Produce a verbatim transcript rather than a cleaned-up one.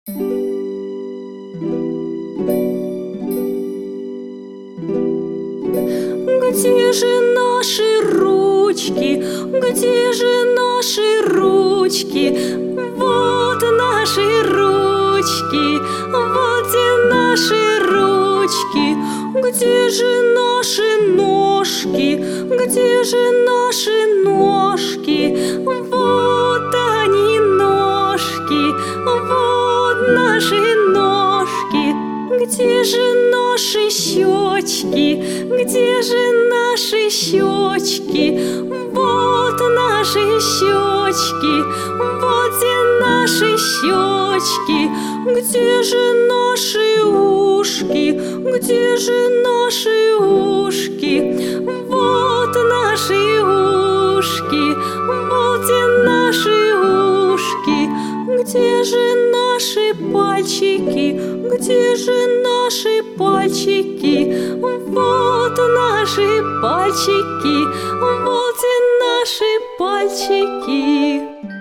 Где же наши ручки? Где же наши ручки? Вот наши ручки, вот где наши ручки. Где же наши ножки? Где же наши ножки? Вот они ножки, вот наши ножки. Где же наши щечки? Где же наши щечки? Вот наши щечки, вот где наши щечки. Где же наши ушки? Где же наши ушки? Вот наши ушки, вот где наши ушки. Где же наши пальчики? Где же наши пальчики? Вот наши пальчики, вот где наши пальчики.